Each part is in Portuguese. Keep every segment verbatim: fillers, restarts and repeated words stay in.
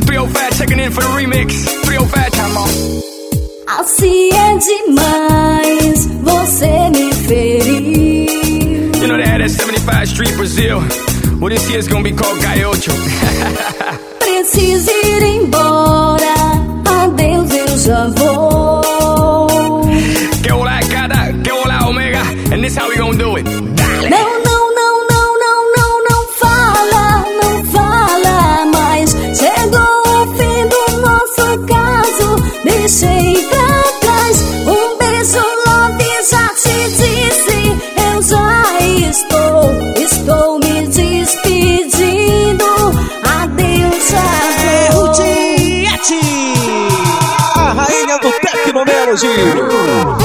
three oh five checking in for the remix. three oh five, time on. Assim é demais, você me feriu. You know they had that seventy-five Street Brazil. Well, this year's gonna be called Gaiocho. Preciso ir embora, adeus, eu já vou. Que hola cada, que hola omega, and this how we gonna do it. Dale. Não, não, não, não, não, não, não fala, não fala mais. Chegou o fim do nosso caso, deixei pra trás. Um beijo, love, já te disse, eu já estou, estou me despedindo. Adeus, já vou. Juliette, a rainha do Tecnomelody.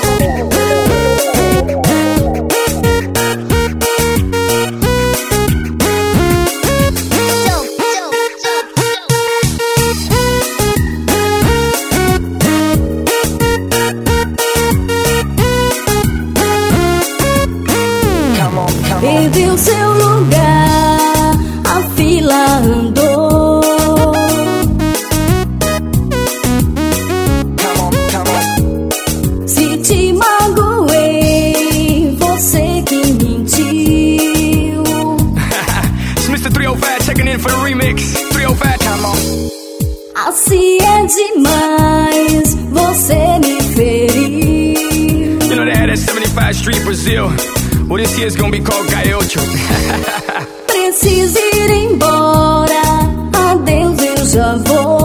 Perdeu seu lugar, a fila andou. Se te magoei, você que mentiu. It's Mister three oh five checking in for the remix. three oh five, time on. Assim é demais, você me feriu. You know they had that seventy-five Street Brazil. Well, this year's gonna be called Gaiocho. Preciso ir embora, adeus, eu já vou.